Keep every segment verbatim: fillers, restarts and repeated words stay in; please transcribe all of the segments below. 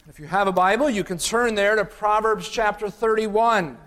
If you have a Bible, you can turn there to Proverbs chapter thirty-one.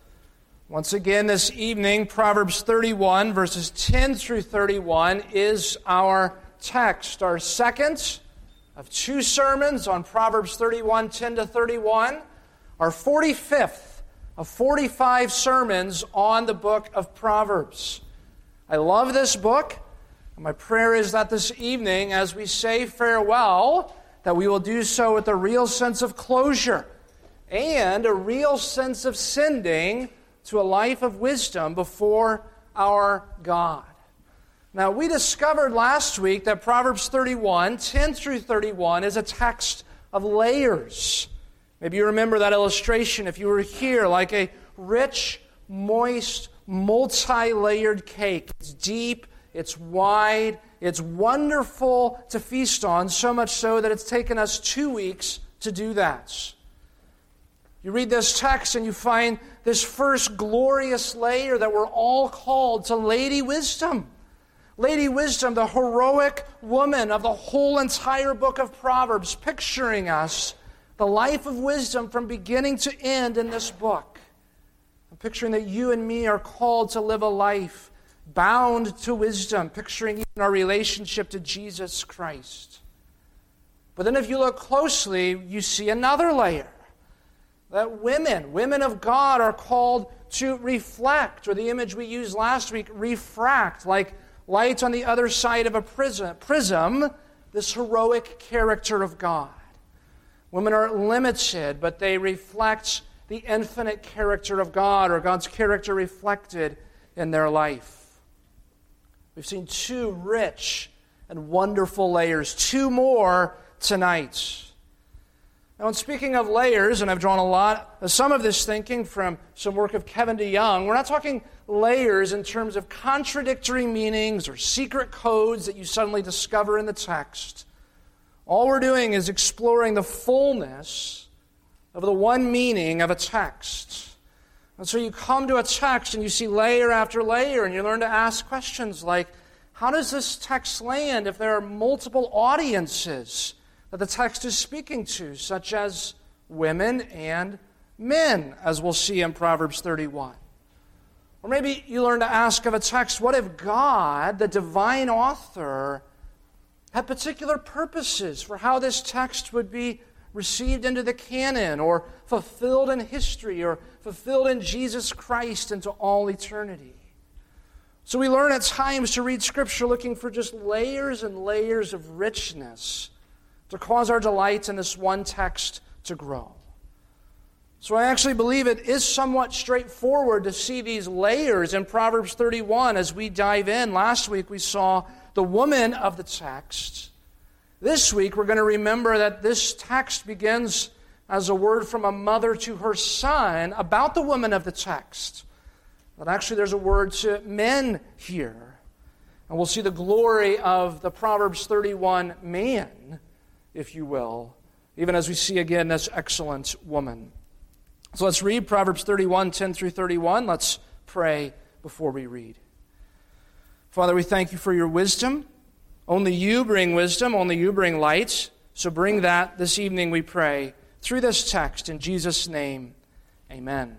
Once again this evening, Proverbs thirty-one, verses ten through thirty-one is our text, our second of two sermons on Proverbs thirty-one, ten to thirty-one, our forty-fifth of forty-five sermons on the book of Proverbs. I love this book, and my prayer is that this evening, as we say farewell, that we will do so with a real sense of closure and a real sense of sending to a life of wisdom before our God. Now, we discovered last week that Proverbs thirty-one, ten through thirty-one, is a text of layers. Maybe you remember that illustration if you were here, like a rich, moist, multi-layered cake. It's deep, it's wide, it's wonderful to feast on, so much so that it's taken us two weeks to do that. You read this text and you find this first glorious layer that we're all called to Lady Wisdom. Lady Wisdom, the heroic woman of the whole entire book of Proverbs, picturing us the life of wisdom from beginning to end in this book. I'm picturing that you and me are called to live a life bound to wisdom, picturing even our relationship to Jesus Christ. But then if you look closely, you see another layer. That women, women of God, are called to reflect, or the image we used last week, refract, like light on the other side of a prism, prism, this heroic character of God. Women are limited, but they reflect the infinite character of God, or God's character reflected in their life. We've seen two rich and wonderful layers, two more tonight. Now, in speaking of layers, and I've drawn a lot, some of this thinking from some work of Kevin DeYoung, we're not talking layers in terms of contradictory meanings or secret codes that you suddenly discover in the text. All we're doing is exploring the fullness of the one meaning of a text. And so you come to a text and you see layer after layer, and you learn to ask questions like, how does this text land if there are multiple audiences that the text is speaking to, such as women and men, as we'll see in Proverbs thirty-one? Or maybe you learn to ask of a text, what if God, the divine author, had particular purposes for how this text would be received into the canon, or fulfilled in history, or fulfilled in Jesus Christ into all eternity? So we learn at times to read Scripture looking for just layers and layers of richness to cause our delight in this one text to grow. So I actually believe it is somewhat straightforward to see these layers in Proverbs thirty-one as we dive in. Last week we saw the woman of the text. This week we're going to remember that this text begins as a word from a mother to her son about the woman of the text. But actually there's a word to men here. And we'll see the glory of the Proverbs thirty-one man, if you will, even as we see again this excellent woman. So let's read Proverbs thirty-one, ten through thirty-one. Let's pray before we read. Father, we thank you for your wisdom. Only you bring wisdom, only you bring light. So bring that this evening, we pray, through this text. In Jesus' name, amen.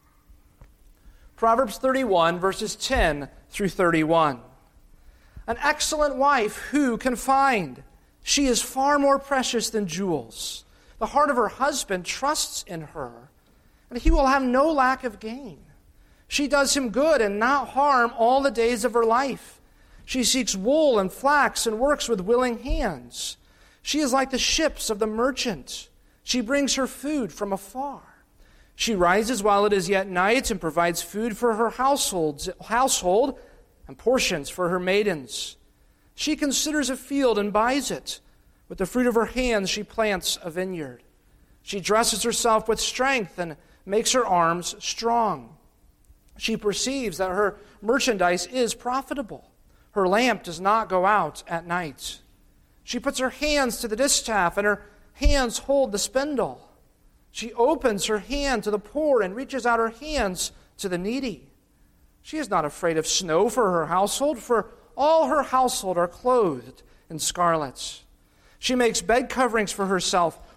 Proverbs thirty-one, verses ten through thirty-one. An excellent wife who can find? She is far more precious than jewels. The heart of her husband trusts in her, and he will have no lack of gain. She does him good and not harm all the days of her life. She seeks wool and flax and works with willing hands. She is like the ships of the merchant. She brings her food from afar. She rises while it is yet night and provides food for her household and portions for her maidens. She considers a field and buys it. With the fruit of her hands she plants a vineyard. She dresses herself with strength and makes her arms strong. She perceives that her merchandise is profitable. Her lamp does not go out at night. She puts her hands to the distaff, and her hands hold the spindle. She opens her hand to the poor and reaches out her hands to the needy. She is not afraid of snow for her household, for all her household are clothed in scarlet. She makes bed coverings for herself.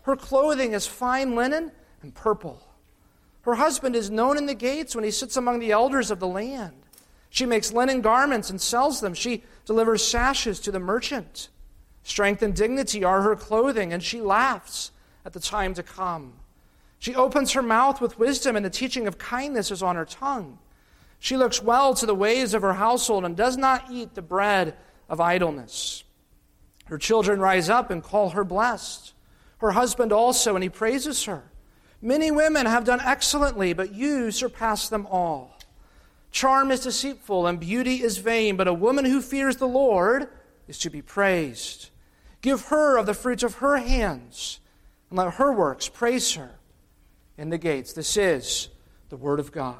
Her clothing is fine linen and purple. Her husband is known in the gates when he sits among the elders of the land. She makes linen garments and sells them. She delivers sashes to the merchant. Strength and dignity are her clothing, and she laughs at the time to come. She opens her mouth with wisdom, and the teaching of kindness is on her tongue. She looks well to the ways of her household and does not eat the bread of idleness. Her children rise up and call her blessed. Her husband also, and he praises her. Many women have done excellently, but you surpass them all. Charm is deceitful and beauty is vain, but a woman who fears the Lord is to be praised. Give her of the fruits of her hands, and let her works praise her in the gates. This is the word of God.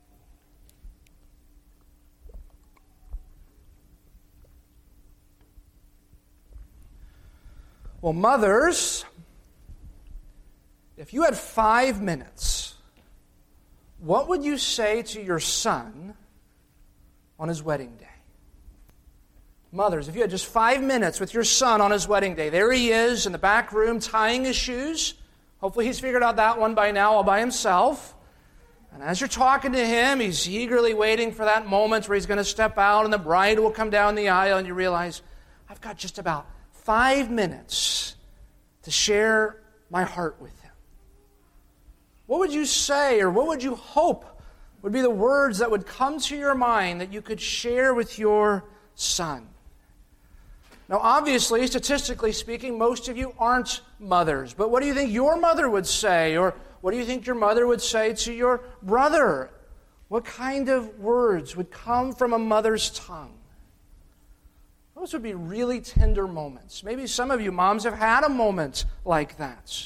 Well, mothers, if you had five minutes, what would you say to your son on his wedding day? Mothers, if you had just five minutes with your son on his wedding day, there he is in the back room tying his shoes. Hopefully he's figured out that one by now all by himself. And as you're talking to him, he's eagerly waiting for that moment where he's going to step out and the bride will come down the aisle, and you realize, I've got just about five minutes to share my heart with him. What would you say, or what would you hope would be the words that would come to your mind that you could share with your son? Now, obviously, statistically speaking, most of you aren't mothers. But what do you think your mother would say? Or what do you think your mother would say to your brother? What kind of words would come from a mother's tongue? Those would be really tender moments. Maybe some of you moms have had a moment like that.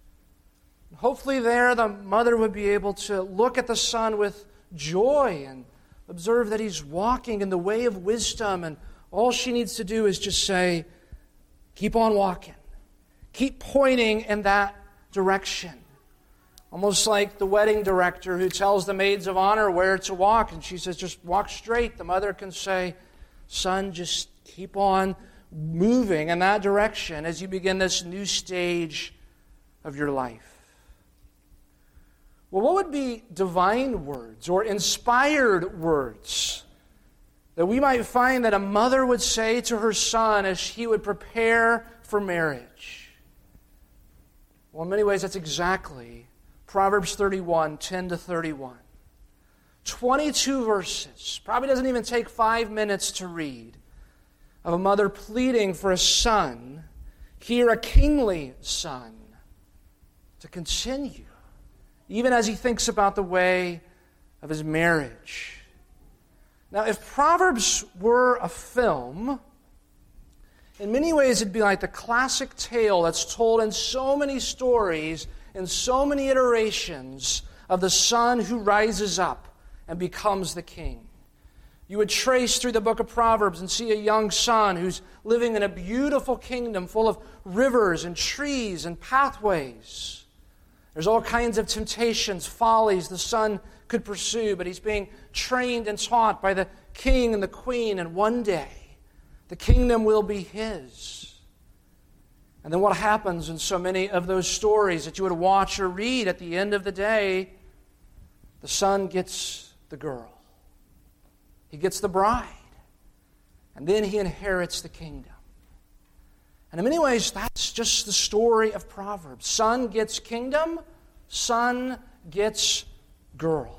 Hopefully there, the mother would be able to look at the son with joy and observe that he's walking in the way of wisdom, and all she needs to do is just say, keep on walking. Keep pointing in that direction. Almost like the wedding director who tells the maids of honor where to walk, and she says, just walk straight. The mother can say, son, just keep on moving in that direction as you begin this new stage of your life. Well, what would be divine words or inspired words that we might find that a mother would say to her son as he would prepare for marriage? Well, in many ways, that's exactly Proverbs thirty-one, ten to thirty-one. twenty-two verses, probably doesn't even take five minutes to read, of a mother pleading for a son, here a kingly son, to continue, even as he thinks about the way of his marriage. Now, if Proverbs were a film, in many ways it'd be like the classic tale that's told in so many stories, in so many iterations, of the son who rises up and becomes the king. You would trace through the book of Proverbs and see a young son who's living in a beautiful kingdom full of rivers and trees and pathways. There's all kinds of temptations, follies the son could pursue, but he's being trained and taught by the king and the queen, and one day the kingdom will be his. And then what happens in so many of those stories that you would watch or read, at the end of the day, the son gets the girl. He gets the bride. And then he inherits the kingdom. And in many ways, that's just the story of Proverbs. Son gets kingdom, son gets girl.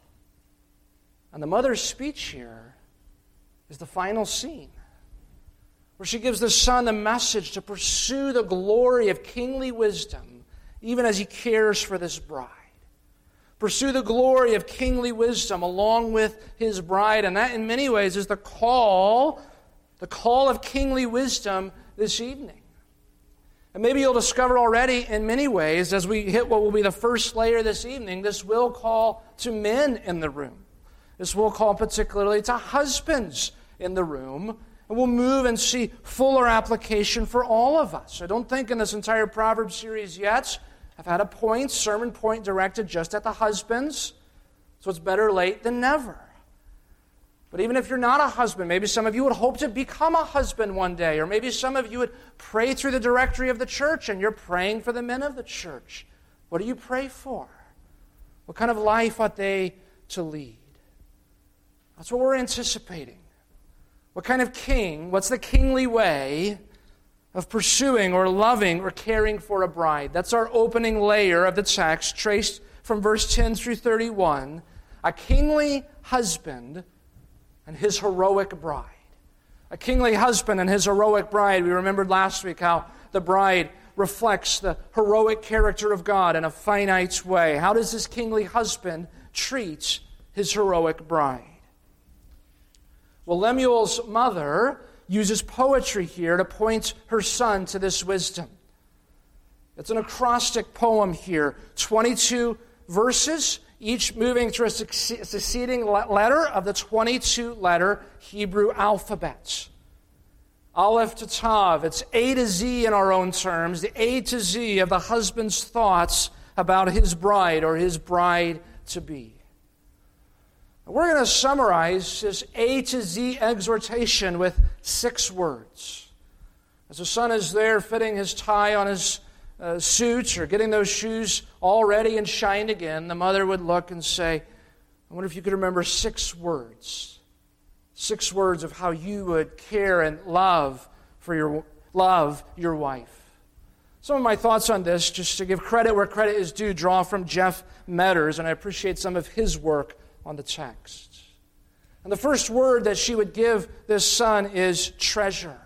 And the mother's speech here is the final scene, where she gives the son the message to pursue the glory of kingly wisdom, even as he cares for this bride. Pursue the glory of kingly wisdom along with his bride. And that, in many ways, is the call, the call of kingly wisdom this evening. And maybe you'll discover already, in many ways, as we hit what will be the first layer this evening, this will call to men in the room. This will call particularly to husbands in the room. And we'll move and see fuller application for all of us. I don't think in this entire Proverbs series yet I've had a point, sermon point directed just at the husbands. So it's better late than never. But even if you're not a husband, maybe some of you would hope to become a husband one day, or maybe some of you would pray through the directory of the church and you're praying for the men of the church. What do you pray for? What kind of life ought they to lead? That's what we're anticipating. What kind of king, what's the kingly way of pursuing or loving or caring for a bride? That's our opening layer of the text, traced from verse ten through thirty-one. A kingly husband and his heroic bride. A kingly husband and his heroic bride. We remembered last week how the bride reflects the heroic character of God in a finite way. How does this kingly husband treat his heroic bride? Well, Lemuel's mother uses poetry here to point her son to this wisdom. It's an acrostic poem here, twenty-two verses, each moving through a succeeding letter of the twenty-two letter Hebrew alphabet. Aleph to Tav, it's A to Z in our own terms, the A to Z of the husband's thoughts about his bride or his bride-to-be. We're going to summarize this A to Z exhortation with six words. As the son is there fitting his tie on his uh, suit or getting those shoes all ready and shined again, the mother would look and say, I wonder if you could remember six words. Six words of how you would care and love for your love your wife. Some of my thoughts on this, just to give credit where credit is due, draw from Jeff Metters, and I appreciate some of his work on the text. And the first word that she would give this son is treasure.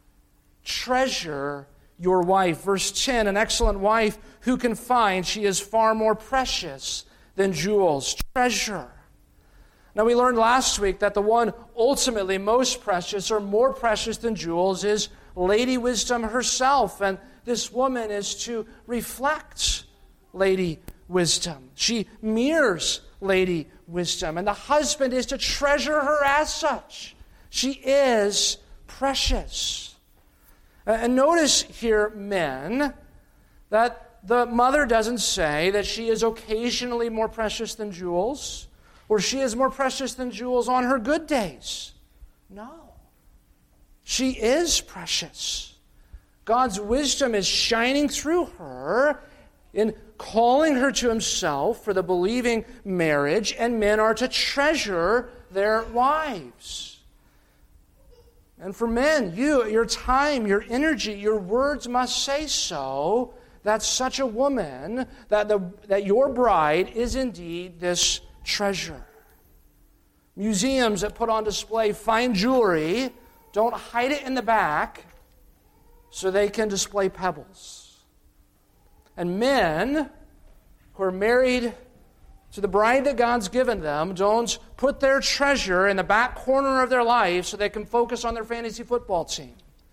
Treasure your wife. Verse ten, an excellent wife who can find, she is far more precious than jewels. Treasure. Now, we learned last week that the one ultimately most precious or more precious than jewels is Lady Wisdom herself. And this woman is to reflect Lady Wisdom. She mirrors Lady Wisdom. And the husband is to treasure her as such. She is precious. And notice here, men, that the mother doesn't say that she is occasionally more precious than jewels, or she is more precious than jewels on her good days. No. She is precious. God's wisdom is shining through her in calling her to himself for the believing marriage, and men are to treasure their wives. And for men, you, your time, your energy, your words must say so, that such a woman, that, the, that your bride is indeed this treasure. Museums that put on display fine jewelry don't hide it in the back so they can display pebbles. And men who are married to the bride that God's given them don't put their treasure in the back corner of their life so they can focus on their fantasy football team.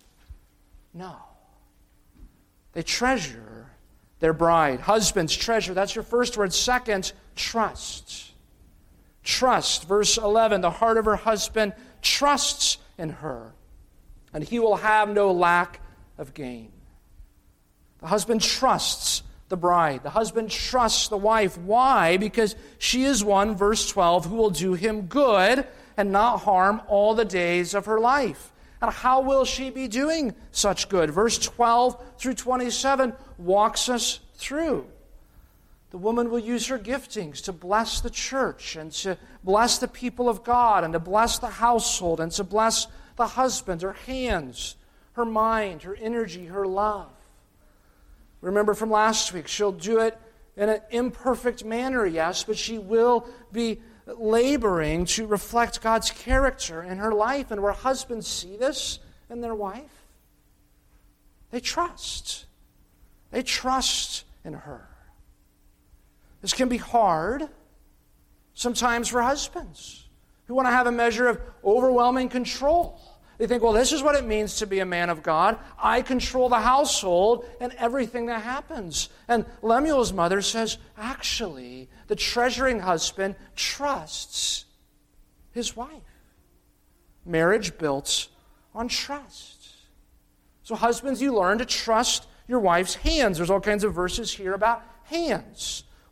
No. They treasure their bride. Husbands, treasure. That's your first word. Second, trust. Trust. Verse eleven, the heart of her husband trusts in her, and he will have no lack of gain. The husband trusts the bride. The husband trusts the wife. Why? Because she is one, verse twelve, who will do him good and not harm all the days of her life. And how will she be doing such good? Verse twelve through twenty-seven walks us through. The woman will use her giftings to bless the church and to bless the people of God and to bless the household and to bless the husband, her hands, her mind, her energy, her love. Remember from last week, she'll do it in an imperfect manner, yes, but she will be laboring to reflect God's character in her life. And where husbands see this in their wife, they trust. They trust in her. This can be hard sometimes for husbands who want to have a measure of overwhelming control. They think, well, this is what it means to be a man of God. I control the household and everything that happens. And Lemuel's mother says, actually, the treasuring husband trusts his wife. Marriage built on trust. So husbands, you learn to trust your wife's hands. There's all kinds of verses here about hands.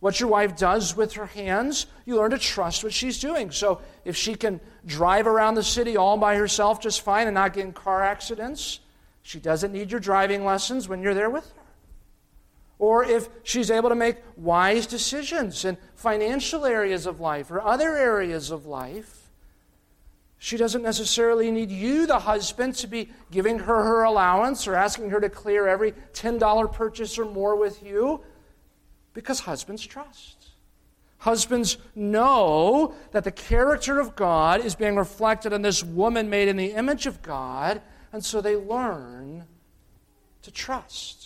what your wife does with her hands, you learn to trust what she's doing. So if she can drive around the city all by herself just fine and not get in car accidents, she doesn't need your driving lessons when you're there with her. Or if she's able to make wise decisions in financial areas of life or other areas of life, she doesn't necessarily need you, the husband, to be giving her her allowance or asking her to clear every ten dollars purchase or more with you, because husbands trust. Husbands know that the character of God is being reflected in this woman made in the image of God, and so they learn to trust.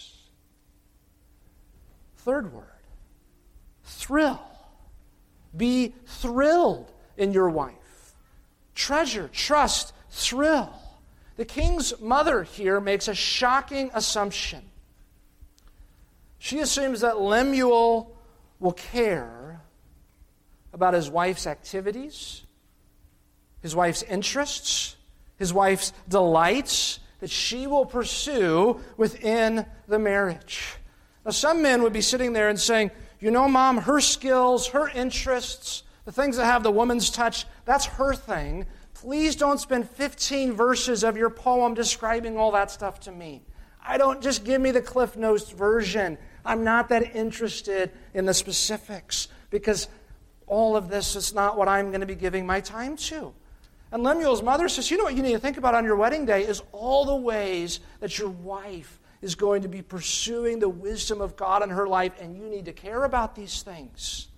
Third word, thrill. Be thrilled in your wife. Treasure, trust, thrill. The king's mother here makes a shocking assumption. She assumes that Lemuel will care about his wife's activities, his wife's interests, his wife's delights that she will pursue within the marriage. Now, some men would be sitting there and saying, you know, Mom, her skills, her interests, the things that have the woman's touch, that's her thing. Please don't spend fifteen verses of your poem describing all that stuff to me. I don't, just give me the Cliff Notes version. I'm not that interested in the specifics because all of this is not what I'm going to be giving my time to. And Lemuel's mother says, you know what you need to think about on your wedding day is all the ways that your wife is going to be pursuing the wisdom of God in her life, and you need to care about these things.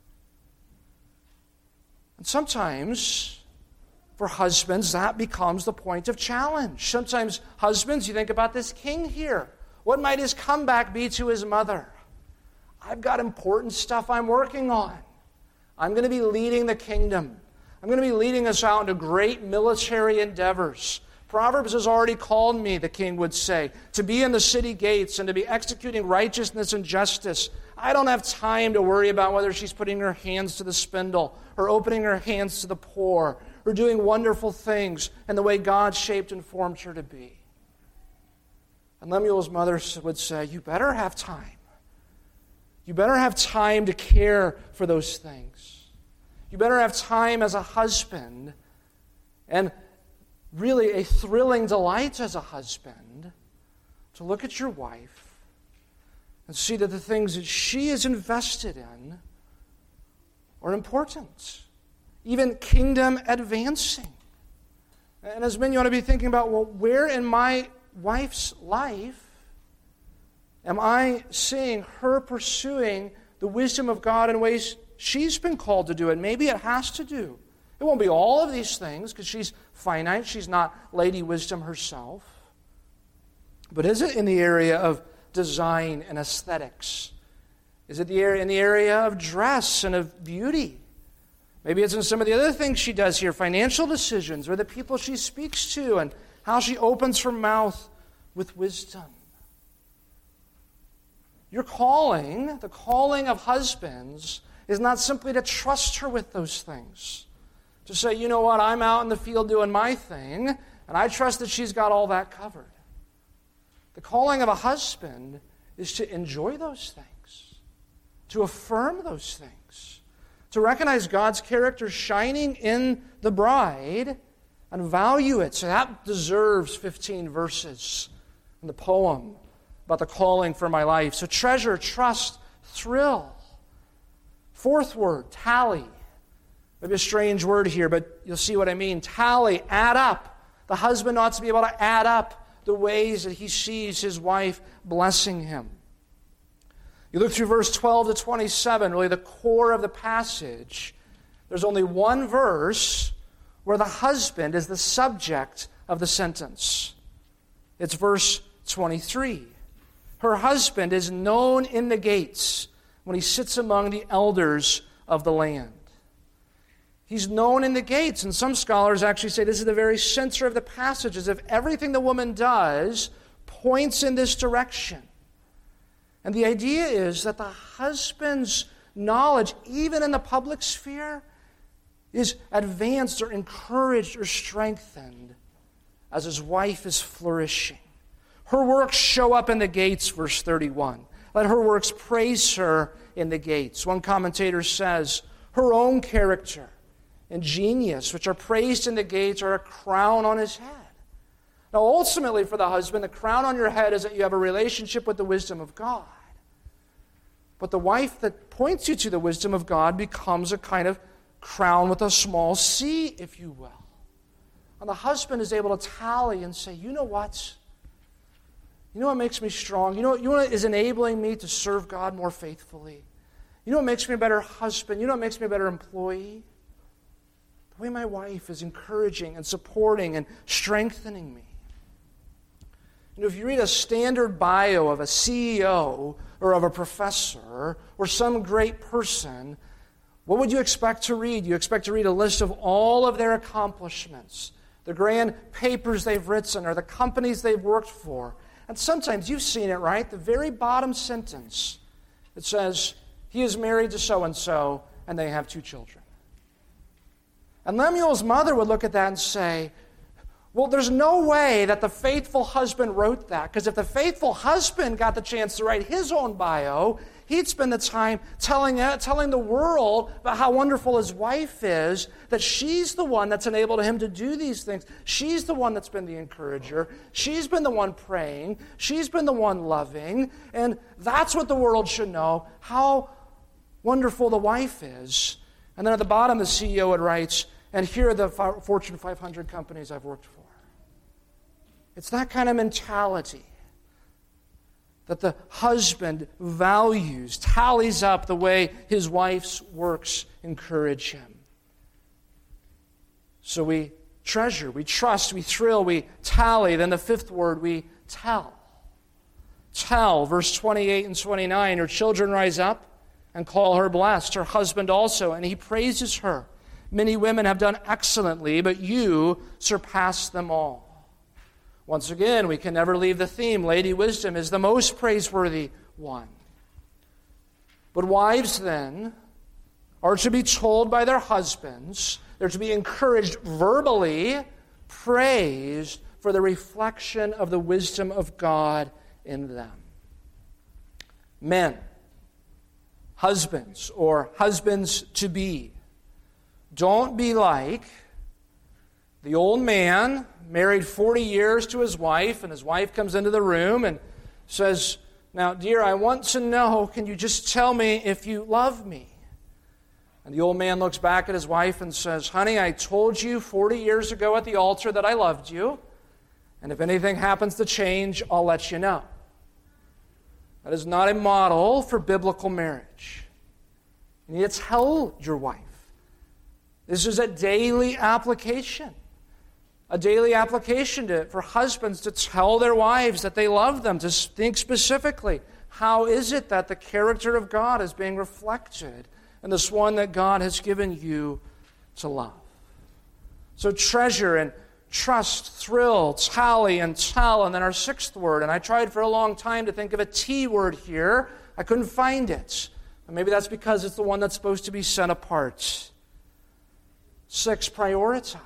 And sometimes, for husbands, that becomes the point of challenge. Sometimes, husbands, you think about this king here. What might his comeback be to his mother? I've got important stuff I'm working on. I'm going to be leading the kingdom. I'm going to be leading us out into great military endeavors. Proverbs has already called me, the king would say, to be in the city gates and to be executing righteousness and justice. I don't have time to worry about whether she's putting her hands to the spindle or opening her hands to the poor or doing wonderful things in the way God shaped and formed her to be. And Lemuel's mother would say, you better have time. You better have time to care for those things. You better have time as a husband, and really a thrilling delight as a husband, to look at your wife and see that the things that she is invested in are important, even kingdom advancing. And as men, you ought to be thinking about, well, where in my wife's life am I seeing her pursuing the wisdom of God in ways she's been called to do it? Maybe it has to do. It won't be all of these things because she's finite. She's not Lady Wisdom herself. But is it in the area of design and aesthetics? Is it the area in the area of dress and of beauty? Maybe it's in some of the other things she does here, financial decisions, or the people she speaks to and how she opens her mouth with wisdom. Your calling, the calling of husbands, is not simply to trust her with those things. To say, you know what, I'm out in the field doing my thing, and I trust that she's got all that covered. The calling of a husband is to enjoy those things, to affirm those things, to recognize God's character shining in the bride and value it. So that deserves fifteen verses in the poem about the calling for my life. So treasure, trust, thrill. Fourth word, tally. Maybe a strange word here, but you'll see what I mean. Tally, add up. The husband ought to be able to add up the ways that he sees his wife blessing him. You look through verse twelve to twenty-seven, really the core of the passage. There's only one verse where the husband is the subject of the sentence. It's verse twenty-three. Her husband is known in the gates when he sits among the elders of the land. He's known in the gates, and some scholars actually say this is the very center of the passage, as if everything the woman does points in this direction. And the idea is that the husband's knowledge, even in the public sphere, is advanced or encouraged or strengthened as his wife is flourishing. Her works show up in the gates, verse thirty-one. Let her works praise her in the gates. One commentator says, her own character and genius, which are praised in the gates, are a crown on his head. Now, ultimately, for the husband, the crown on your head is that you have a relationship with the wisdom of God. But the wife that points you to the wisdom of God becomes a kind of crown with a small c, if you will. And the husband is able to tally and say, you know what? You know what makes me strong? You know what, you know what is enabling me to serve God more faithfully? You know what makes me a better husband? You know what makes me a better employee? The way my wife is encouraging and supporting and strengthening me. You know, if you read a standard bio of a C E O or of a professor or some great person, what would you expect to read? You expect to read a list of all of their accomplishments, the grand papers they've written, or the companies they've worked for. And sometimes you've seen it, right? The very bottom sentence, it says, he is married to so-and-so, and they have two children. And Lemuel's mother would look at that and say, well, there's no way that the faithful husband wrote that, because if the faithful husband got the chance to write his own bio, he'd spend the time telling, telling the world about how wonderful his wife is, that she's the one that's enabled him to do these things. She's the one that's been the encourager. She's been the one praying. She's been the one loving. And that's what the world should know, how wonderful the wife is. And then at the bottom, the C E O would write, and here are the Fortune five hundred companies I've worked for. It's that kind of mentality that the husband values, tallies up the way his wife's works encourage him. So we treasure, we trust, we thrill, we tally. Then the fifth word, we tell. Tell, verse twenty-eight and twenty-nine, her children rise up and call her blessed, her husband also, and he praises her. Many women have done excellently, but you surpass them all. Once again, we can never leave the theme. Lady Wisdom is the most praiseworthy one. But wives, then, are to be told by their husbands, they're to be encouraged verbally, praised for the reflection of the wisdom of God in them. Men, husbands, or husbands-to-be, don't be like the old man married forty years to his wife, and his wife comes into the room and says, now, dear, I want to know, can you just tell me if you love me? And the old man looks back at his wife and says, honey, I told you forty years ago at the altar that I loved you, and if anything happens to change, I'll let you know. That is not a model for biblical marriage. You need to tell your wife. This is a daily application. A daily application to, for husbands to tell their wives that they love them, to think specifically, how is it that the character of God is being reflected in this one that God has given you to love? So treasure and trust, thrill, tally, and tell. And then our sixth word, and I tried for a long time to think of a T word here. I couldn't find it. And maybe that's because it's the one that's supposed to be set apart. Six, prioritize.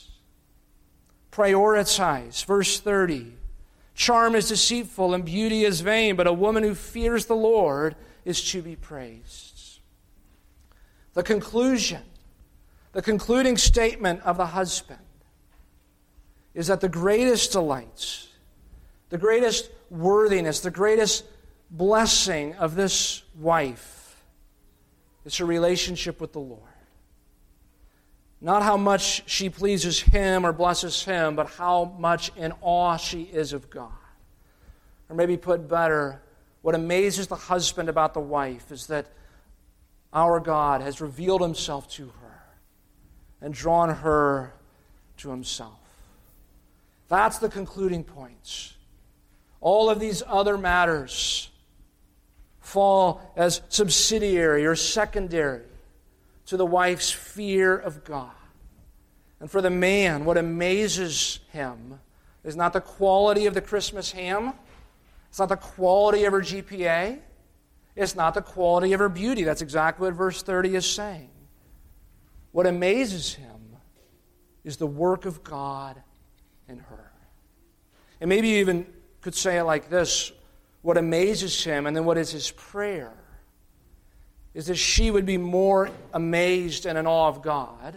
Prioritize. Verse thirty. Charm is deceitful and beauty is vain, but a woman who fears the Lord is to be praised. The conclusion, the concluding statement of the husband is that the greatest delight, the greatest worthiness, the greatest blessing of this wife is her relationship with the Lord. Not how much she pleases him or blesses him, but how much in awe she is of God. Or maybe put better, what amazes the husband about the wife is that our God has revealed himself to her and drawn her to himself. That's the concluding point. All of these other matters fall as subsidiary or secondary to the wife's fear of God. And for the man, what amazes him is not the quality of the Christmas ham. It's not the quality of her G P A. It's not the quality of her beauty. That's exactly what verse thirty is saying. What amazes him is the work of God in her. And maybe you even could say it like this. What amazes him, and then what is his prayer, is that she would be more amazed and in awe of God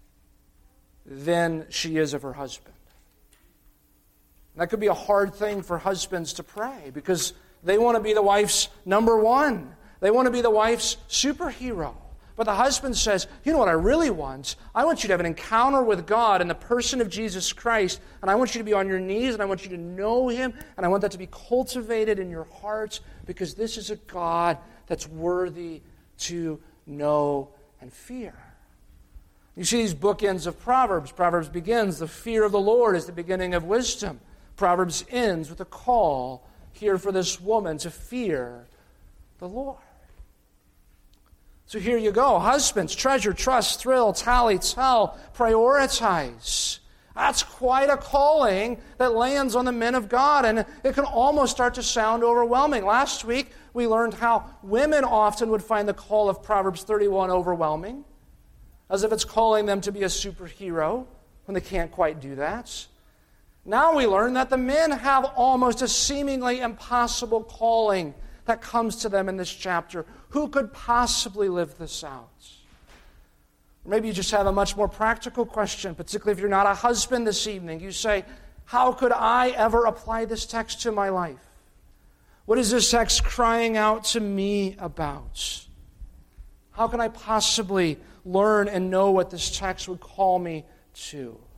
than she is of her husband. And that could be a hard thing for husbands to pray because they want to be the wife's number one. They want to be the wife's superhero. But the husband says, you know what I really want? I want you to have an encounter with God in the person of Jesus Christ, and I want you to be on your knees, and I want you to know Him, and I want that to be cultivated in your hearts because this is a God that's worthy to know and fear. You see these bookends of Proverbs. Proverbs begins, the fear of the Lord is the beginning of wisdom. Proverbs ends with a call here for this woman to fear the Lord. So here you go. Husbands, treasure, trust, thrill, tally, tell, prioritize. That's quite a calling that lands on the men of God, and it can almost start to sound overwhelming. Last week, we learned how women often would find the call of Proverbs thirty-one overwhelming, as if it's calling them to be a superhero when they can't quite do that. Now we learn that the men have almost a seemingly impossible calling that comes to them in this chapter. Who could possibly live this out? Maybe you just have a much more practical question, particularly if you're not a husband this evening. You say, how could I ever apply this text to my life? What is this text crying out to me about? How can I possibly learn and know what this text would call me to?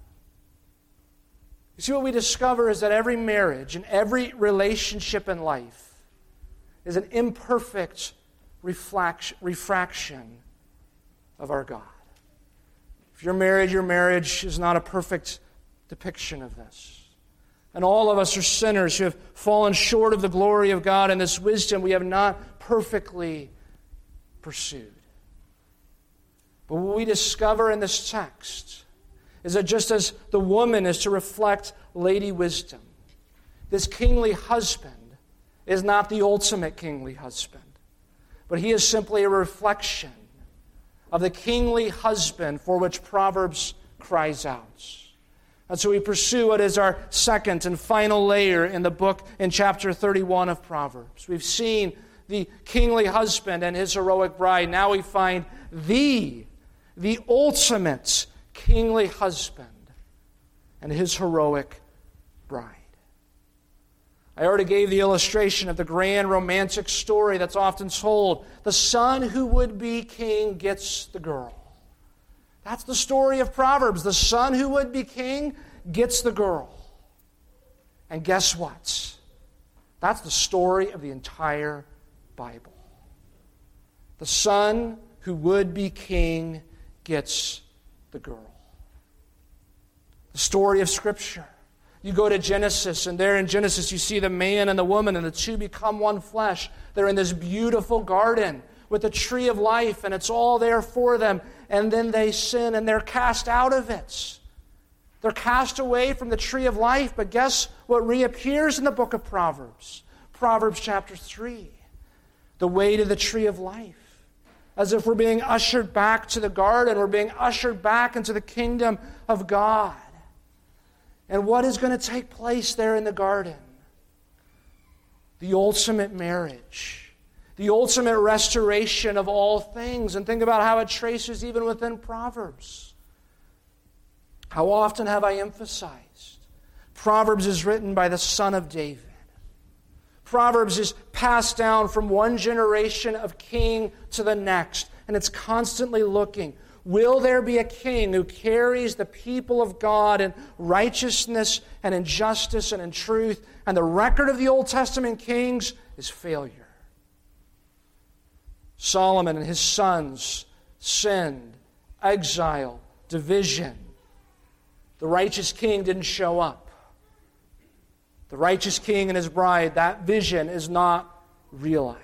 You see, what we discover is that every marriage and every relationship in life is an imperfect reflection, refraction of our God. If you're married, your marriage is not a perfect depiction of this. And all of us are sinners who have fallen short of the glory of God, and this wisdom we have not perfectly pursued. But what we discover in this text is that just as the woman is to reflect Lady Wisdom, this kingly husband is not the ultimate kingly husband, but he is simply a reflection of the kingly husband for which Proverbs cries out. And so we pursue what is our second and final layer in the book in chapter thirty-one of Proverbs. We've seen the kingly husband and his heroic bride. Now we find the, the ultimate kingly husband and his heroic bride. I already gave the illustration of the grand romantic story that's often told. The son who would be king gets the girl. That's the story of Proverbs. The son who would be king gets the girl. And guess what? That's the story of the entire Bible. The son who would be king gets the girl. The story of Scripture. You go to Genesis, and there in Genesis you see the man and the woman, and the two become one flesh. They're in this beautiful garden with the tree of life, and it's all there for them. And then they sin, and they're cast out of it. They're cast away from the tree of life, but guess what reappears in the book of Proverbs? Proverbs chapter three. The way to the tree of life. As if we're being ushered back to the garden, we're being ushered back into the kingdom of God. And what is going to take place there in the garden? The ultimate marriage. The ultimate restoration of all things. And think about how it traces even within Proverbs. How often have I emphasized? Proverbs is written by the son of David. Proverbs is passed down from one generation of king to the next. And it's constantly looking. Will there be a king who carries the people of God in righteousness and in justice and in truth? And the record of the Old Testament kings is failure. Solomon and his sons sinned, exile, division. The righteous king didn't show up. The righteous king and his bride, that vision is not realized.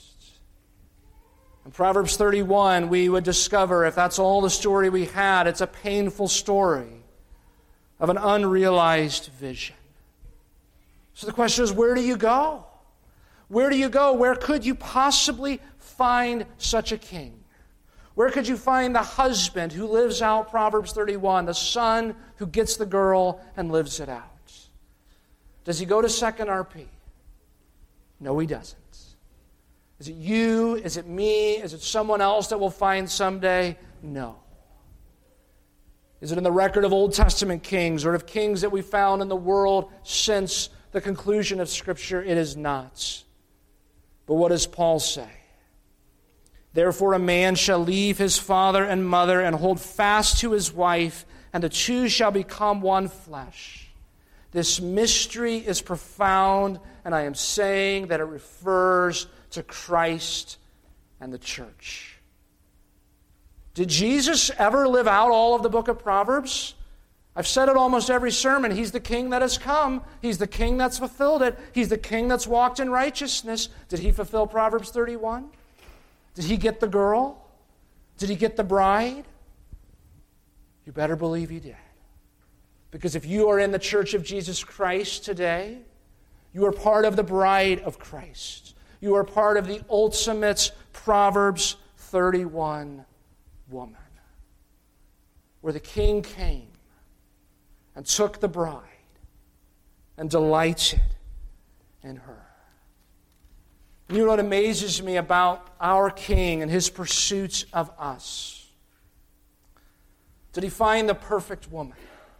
In Proverbs thirty-one, we would discover, if that's all the story we had, it's a painful story of an unrealized vision. So the question is, where do you go? Where do you go? Where could you possibly find such a king? Where could you find the husband who lives out Proverbs thirty-one, the son who gets the girl and lives it out? Does he go to Second R P? No, he doesn't. Is it you? Is it me? Is it someone else that we'll find someday? No. Is it in the record of Old Testament kings or of kings that we found in the world since the conclusion of Scripture? It is not. But what does Paul say? Therefore a man shall leave his father and mother and hold fast to his wife, and the two shall become one flesh. This mystery is profound, and I am saying that it refers to Christ and the church. Did Jesus ever live out all of the book of Proverbs? I've said it almost every sermon. He's the king that has come. He's the king that's fulfilled it. He's the king that's walked in righteousness. Did he fulfill Proverbs thirty-one? Did he get the girl? Did he get the bride? You better believe he did. Because if you are in the church of Jesus Christ today, you are part of the bride of Christ. You are part of the ultimate Proverbs thirty-one woman, where the king came and took the bride and delighted in her. You know what amazes me about our king and his pursuit of us? Did he find the perfect woman?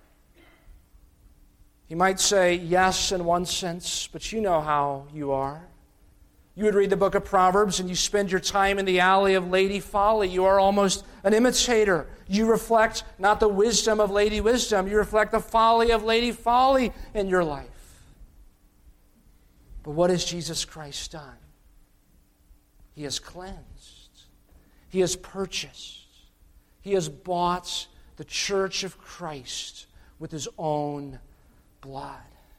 He might say yes in one sense, but you know how you are. You would read the book of Proverbs and you spend your time in the alley of Lady Folly. You are almost an imitator. You reflect not the wisdom of Lady Wisdom, you reflect the folly of Lady Folly in your life. But what has Jesus Christ done? He has cleansed. He has purchased. He has bought the church of Christ with his own blood.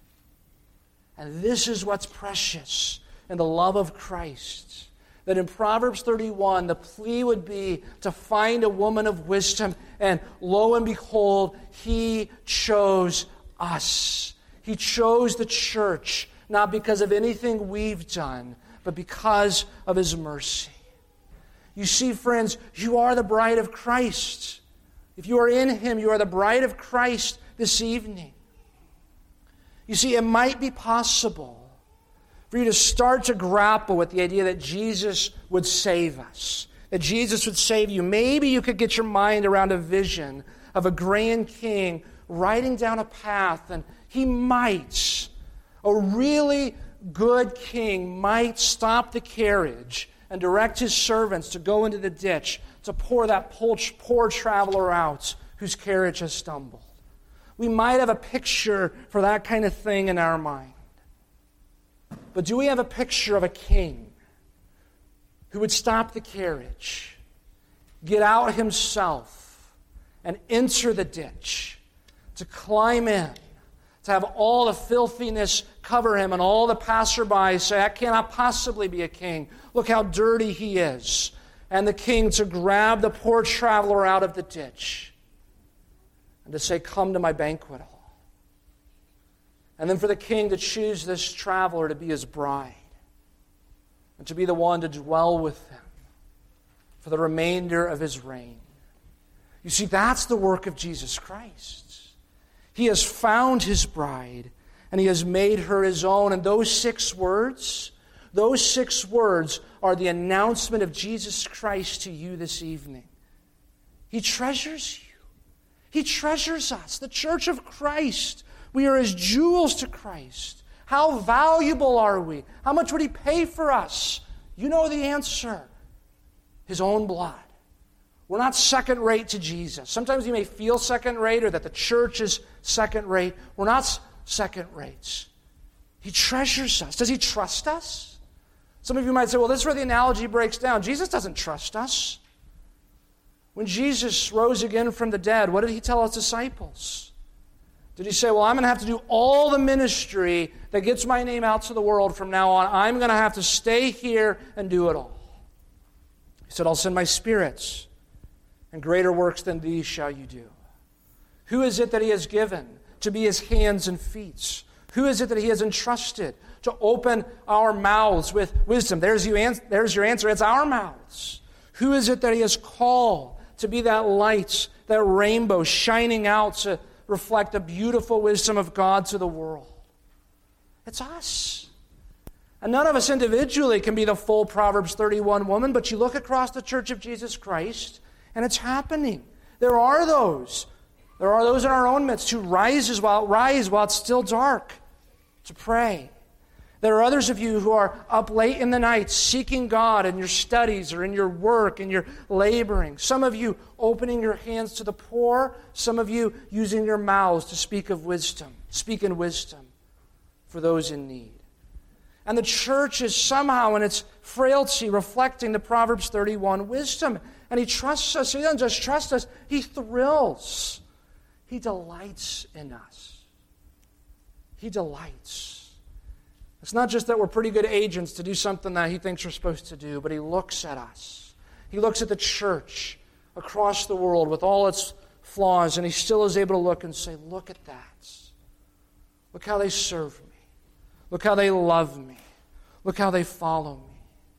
And this is what's precious in the love of Christ. That in Proverbs thirty-one, the plea would be to find a woman of wisdom. And lo and behold, he chose us. He chose the church, not because of anything we've done, but because of his mercy. You see, friends, you are the bride of Christ. If you are in him, you are the bride of Christ this evening. You see, it might be possible for you to start to grapple with the idea that Jesus would save us, that Jesus would save you. Maybe you could get your mind around a vision of a grand king riding down a path, and he might, a really good king might stop the carriage and direct his servants to go into the ditch to pour that poor traveler out whose carriage has stumbled. We might have a picture for that kind of thing in our mind. But do we have a picture of a king who would stop the carriage, get out himself, and enter the ditch, to climb in, to have all the filthiness cover him, and all the passersby say, "That cannot possibly be a king. Look how dirty he is." And the king to grab the poor traveler out of the ditch and to say, "Come to my banquet hall." And then for the king to choose this traveler to be his bride and to be the one to dwell with him for the remainder of his reign. You see, that's the work of Jesus Christ. He has found his bride and he has made her his own. And those six words, those six words are the announcement of Jesus Christ to you this evening. He treasures you. He treasures us, the church of Christ. We are as jewels to Christ. How valuable are we? How much would he pay for us? You know the answer. His own blood. We're not second rate to Jesus. Sometimes you may feel second rate or that the church is second rate. We're not second rates. He treasures us. Does he trust us? Some of you might say, well, this is where the analogy breaks down. Jesus doesn't trust us. When Jesus rose again from the dead, what did he tell his disciples? Did he say, well, I'm going to have to do all the ministry that gets my name out to the world from now on. I'm going to have to stay here and do it all. He said, I'll send my spirits, and greater works than these shall you do. Who is it that he has given to be his hands and feet? Who is it that he has entrusted to open our mouths with wisdom? There's, you, there's your answer. It's our mouths. Who is it that he has called to be that light, that rainbow shining out to reflect the beautiful wisdom of God to the world? It's us. And none of us individually can be the full Proverbs thirty-one woman, but you look across the Church of Jesus Christ, and it's happening. There are those. There are those in our own midst who rises while, rise while it's still dark to pray. There are others of you who are up late in the night seeking God in your studies or in your work and your laboring. Some of you opening your hands to the poor. Some of you using your mouths to speak of wisdom, speak in wisdom for those in need. And the church is somehow in its frailty reflecting the Proverbs thirty-one wisdom. And he trusts us. He doesn't just trust us. He thrills. He delights in us. He delights. It's not just that we're pretty good agents to do something that he thinks we're supposed to do, but he looks at us. He looks at the church across the world with all its flaws, and he still is able to look and say, look at that. Look how they serve me. Look how they love me. Look how they follow me.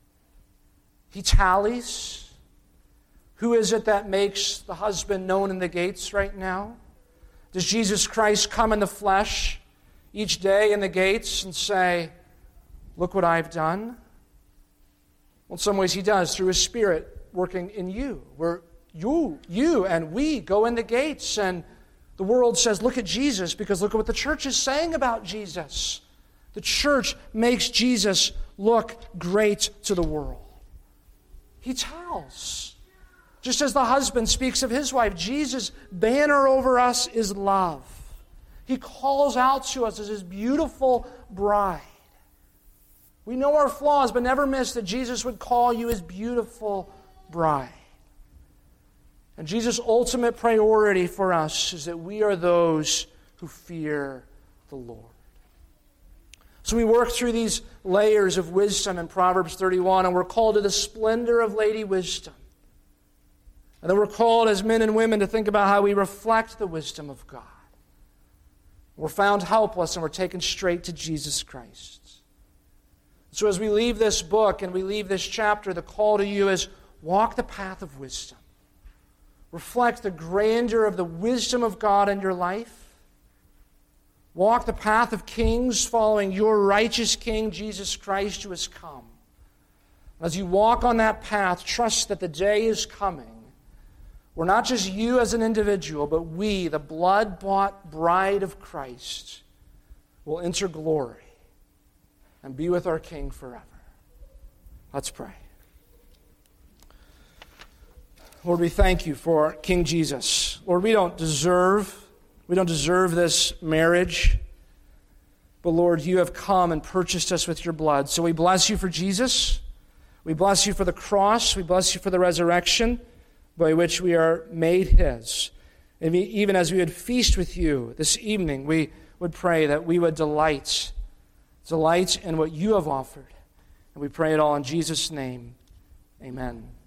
He tallies. Who is it that makes the husband known in the gates right now? Does Jesus Christ come in the flesh each day in the gates and say, look what I've done? Well, in some ways he does through his Spirit working in you. Where you, you and we go in the gates and the world says, look at Jesus, because look at what the church is saying about Jesus. The church makes Jesus look great to the world. He tells. Just as the husband speaks of his wife, Jesus' banner over us is love. He calls out to us as his beautiful bride. We know our flaws, but never miss that Jesus would call you his beautiful bride. And Jesus' ultimate priority for us is that we are those who fear the Lord. So we work through these layers of wisdom in Proverbs thirty-one, and we're called to the splendor of Lady Wisdom. And then we're called as men and women to think about how we reflect the wisdom of God. We're found helpless and we're taken straight to Jesus Christ. So as we leave this book and we leave this chapter, the call to you is walk the path of wisdom. Reflect the grandeur of the wisdom of God in your life. Walk the path of kings following your righteous King, Jesus Christ, who has come. As you walk on that path, trust that the day is coming where not just you as an individual, but we, the blood-bought bride of Christ, will enter glory and be with our King forever. Let's pray. Lord, we thank you for King Jesus. Lord, we don't deserve, we don't deserve this marriage, but Lord, you have come and purchased us with your blood. So we bless you for Jesus. We bless you for the cross. We bless you for the resurrection by which we are made his. And we, even as we would feast with you this evening, we would pray that we would delight, delight in what you have offered. And we pray it all in Jesus' name. Amen.